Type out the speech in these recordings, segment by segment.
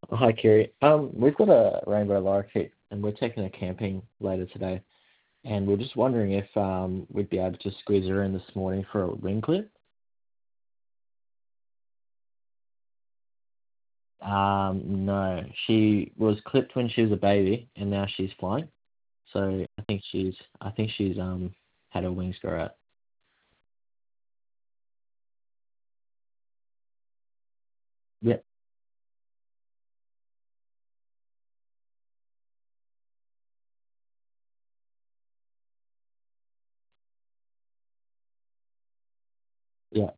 Hi, Kiri. We've got a rainbow lorikeet, and we're taking her camping later today. And we're just wondering if we'd be able to squeeze her in this morning for a wing clip. No, she was clipped when she was a baby, and now she's flying. So I think she's had her wings grow out. Yeah, yeah,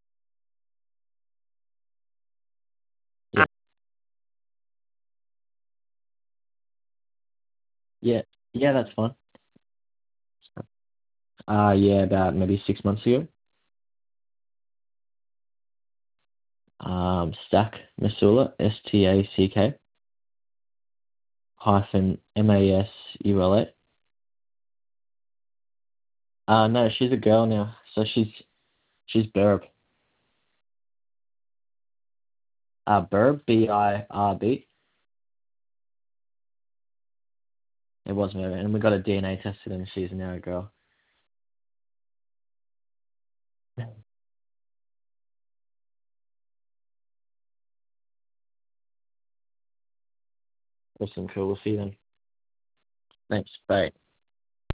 yeah, yeah, yeah. That's fine. Yeah, about maybe 6 months ago. Stack Masula, Stack hyphen Masula. No, she's a girl now, so she's Burb. Burb, Birb. It was Merv, and we got a DNA tested, and she's now a girl. Awesome, cool. We'll see you then. Thanks. Bye.